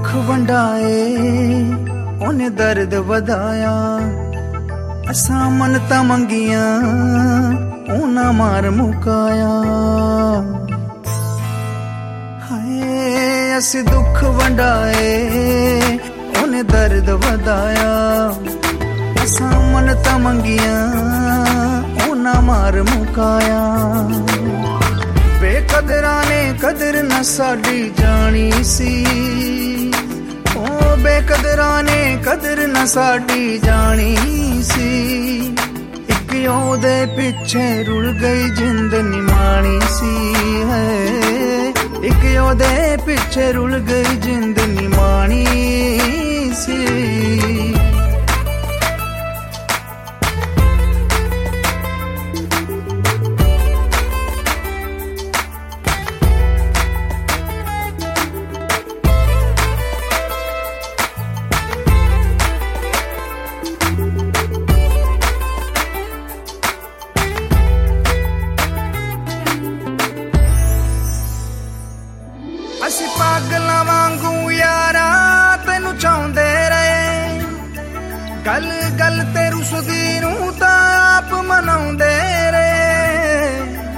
ਵੰਡਾਏ ਉਹਨੇ ਦਰਦ ਵਧਾਇਆ ਅਸਾਂ ਮੰਨਤਾਂ ਮੰਗੀਆਂ ਉਹਨਾਂ ਮਾਰ ਮੁਕਾਇਆ ਹਾਏ ਅਸੀਂ ਦੁੱਖ ਵੰਡਾਏ ਉਹਨੇ ਦਰਦ ਵਧਾਇਆ ਅਸਾਂ ਮੰਨਤਾਂ ਮੰਗੀਆਂ ਉਹਨਾਂ ਮਾਰ ਮੁਕਾਇਆ ਬੇਕਦਰਾਂ ਨੇ ਕਦਰ ਨਾ ਸਾਡੀ ਜਾਣੀ ਸੀ ਉਹ ਬੇਕਦਰਾਂ ਨੇ ਕਦਰ ਨਾ ਸਾਡੀ ਜਾਣੀ ਸੀ ਇੱਕ ਉਹਦੇ ਪਿੱਛੇ ਰੁਲ ਗਈ ਜਿੰਦ ਨਿਮਾਣੀ ਸੀ ਹੈ ਇੱਕ ਉਹਦੇ ਪਿੱਛੇ ਰੁਲ ਗਈ ਜਿੰਦ ਨਿਮਾਣੀ ਸੀ ਅਸੀਂ ਪਾਗਲਾਂ ਵਾਂਗੂ ਯਾਰਾ ਤੈਨੂੰ ਚਾਹੁੰਦੇ ਰਹੇ ਗੱਲ ਗੱਲ ਤੇ ਰੁਸਦੀ ਨੂੰ ਤਾਂ ਆਪ ਮਨਾਉਂਦੇ ਰਹੇ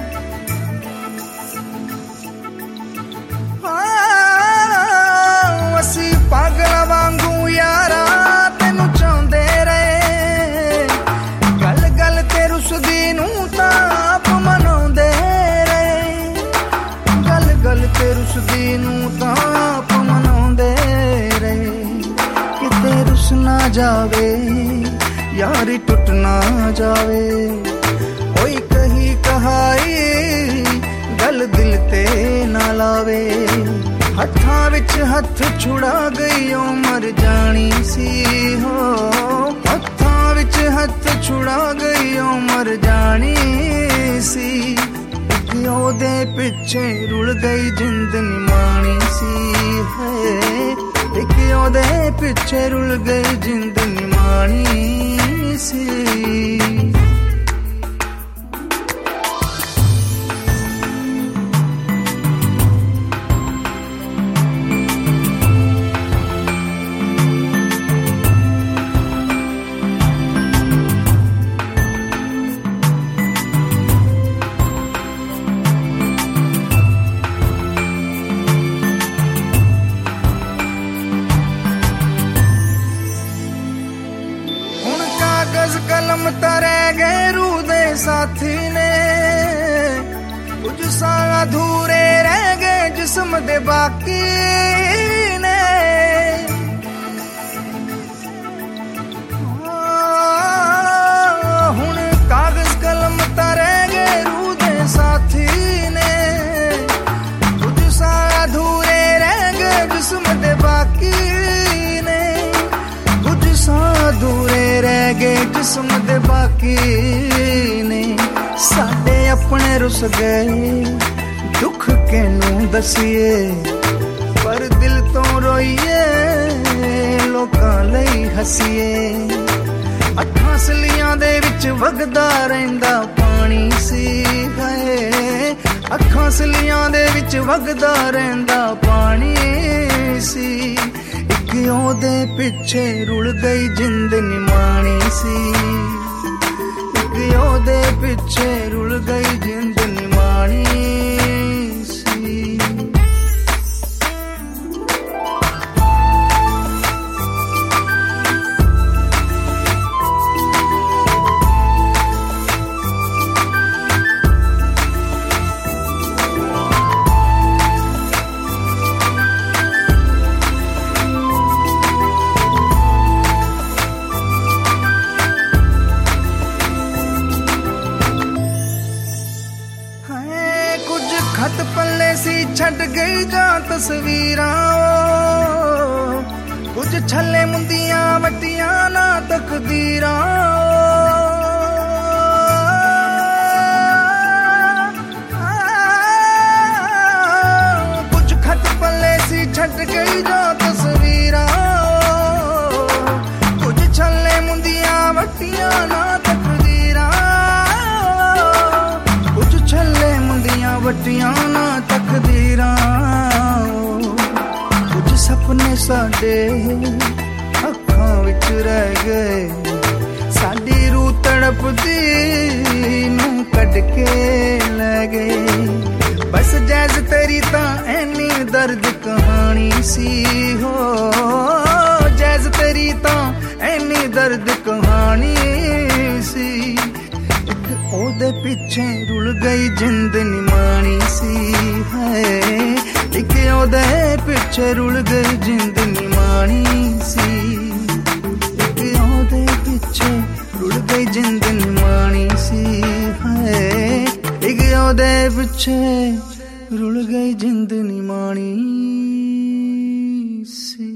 ਅਸੀਂ ਪਾਗਲਾਂ ਵਾਂਗੂ ਯਾਰਾ ਤੈਨੂੰ ਚਾਹੁੰਦੇ ਰਹੇ ਗੱਲ ਗੱਲ ਤੇ ਰੁਸਦੀ ਨੂੰ ਤਾਂ ਆਪ ਮਨਾਉਂਦੇ ਰਹੇ ਗੱਲ ਗੱਲ ਤੇ ਰੁਸਦੀ ਨੂੰ ਤਾਂ ਆਪ ਮਨਾਉਂਦੇ ਰਹੇ ਕਿਤੇ ਰੁਸ ਨਾ ਜਾਵੇ ਯਾਰੀ ਟੁੱਟ ਨਾ ਜਾਵੇ ਕੋਈ ਕਹੀ ਕਹਾਈ ਗੱਲ ਦਿਲ ਤੇ ਨਾ ਲਾਵੇ ਹੱਥਾਂ ਵਿੱਚ ਹੱਥ ਛੁੜਾ ਗਈ ਉਹ ਮਰ ਜਾਣੀ ਸੀ ਹੋ ਹੱਥਾਂ ਵਿੱਚ ਹੱਥ ਛੁੜਾ ਗਈ ਉਹ ਮਰ ਜਾਣੀ ਸੀ ਉਹਦੇ ਪਿੱਛੇ ਰੁਲ ਗਈ ਜਿੰਦ ਨਿਮਾਣੀ ਸੀ ਹੈ ਇੱਕ ਉਹਦੇ ਪਿੱਛੇ ਰੁਲ ਗਈ ਜਿੰਦ ਨਿਮਾਣੀ ਸੀ ਕਲਮ ਤਰੇ ਗਏ ਰੂਹ ਦੇ ਸਾਥੀ ਨੇ ਕੁਝ ਸਾਂ ਅਧੂਰੇ ਰਹਿ ਗਏ ਜਿਸਮ ਦੇ ਬਾਕੀ ਨੇ ਹੁਣ ਕਾਗਜ਼ ਕਲਮ ਤਰੇ ਗਏ ਰੂਹ ਦੇ ਸਾਥੀ ਨੇ ਕੁਝ ਸਾਂ ਅਧੂਰੇ ਰਹਿ ਗਏ ਜਿਸਮ ਦੇ ਬਾਕੀ ਨੇ ਕੁਝ ਸਾਂ ਅਧੂਰੇ ਰਹਿ ਗਏ ਜਿਸਮ ਦੇ ਬਾਕੀ ਨੇ ਸਾਡੇ ਆਪਣੇ ਰੁੱਸ ਗਏ ਦੁੱਖ ਕਿਹਨੂੰ ਦਸੀਏ ਪਰ ਦਿਲ ਤੋਂ ਰੋਈਏ ਲੋਕਾਂ ਲਈ ਹੱਸੀਏ ਅੱਖਾਂ ਸਲੀਆਂ ਦੇ ਵਿੱਚ ਵਗਦਾ ਰਹਿੰਦਾ ਪਾਣੀ ਸੀ ਹੈ ਅੱਖਾਂ ਸਲੀਆਂ ਦੇ ਵਿੱਚ ਵਗਦਾ ਰਹਿੰਦਾ ਪਾਣੀ ਸੀ ਉਹਦੇ ਪਿੱਛੇ ਰੁਲ ਗਈ ਜਿੰਦ ਨਿਮਾਣੀ ਸੀ ਇੱਕ ਉਹਦੇ ਪਿੱਛੇ ਰੁਲ ਗਈ ਜਿੰਦ ਨਿਮਾਣੀ ਸੀ ਖਤ ਪੱਲੇ ਸੀ ਛੱਡ ਗਈ ਜਾਂ ਤਸਵੀਰਾਂ ਕੁਝ ਛੱਲੇ ਮੁੰਦੀਆਂ ਵੱਟੀਆਂ ਨਾ ਤਕਦੀਰਾਂ ਕੁਝ ਖਤ ਪੱਲੇ ਸੀ ਛੱਡ ਗਈ ਜਾਂ ਤਸਵੀਰਾਂ ਕੁਝ ਛੱਲੇ ਮੁੰਦੀਆਂ ਵੱਟੀਆਂ ਨਾ ਤਕਦੀਰਾਂ ਕੁਝ ਛੱਲੇ ਮੁੰਦੀਆਂ ਵੱਟੀਆਂ ਨਾ ਤਕਦੀਰਾਂ ਕੁਝ ਸੁਪਨੇ ਸਾਡੇ ਅੱਖਾਂ ਵਿੱਚ ਰਹਿ ਗਏ। ਸਾਡੀ ਰੂਹ ਤੜਪਦੀ ਨੂੰ ਕੱਢ ਕੇ ਲੈ ਗਏ। ਬਸ ਜੈਜ਼ ਤੇਰੀ ਤਾਂ ਐਨੀ ਦਰਦ ਕਹਾਣੀ ਸੀ ਹੋ, ਜੈਜ਼ ਤੇਰੀ ਤਾਂ ਐਨੀ ਦਰਦ ਕਹਾਣੀ ਸੀ। ਇੱਕ ਉਹਦੇ ਪਿੱਛੇ ਰੁਲ ਗਈ ਜਿੰਦ ਨਿਮਾਣੀ ਸੀ ਹੈ, ਇੱਕ ਉਹਦੇ ਪਿੱਛੇ ਰੁਲ ਗਈ ਜਿੰਦ ਨਿਮਾਣੀ ਸੀ। ਇੱਕ ਉਹਦੇ ਪਿੱਛੇ ਰੁਲ ਗਈ ਜਿੰਦ ਨਿਮਾਣੀ ਸੀ ਹੈ, ਇੱਕ ਉਹਦੇ ਪਿੱਛੇ ਰੁਲ ਗਈ ਜਿੰਦ ਨਿਮਾਣੀ ਸੀ।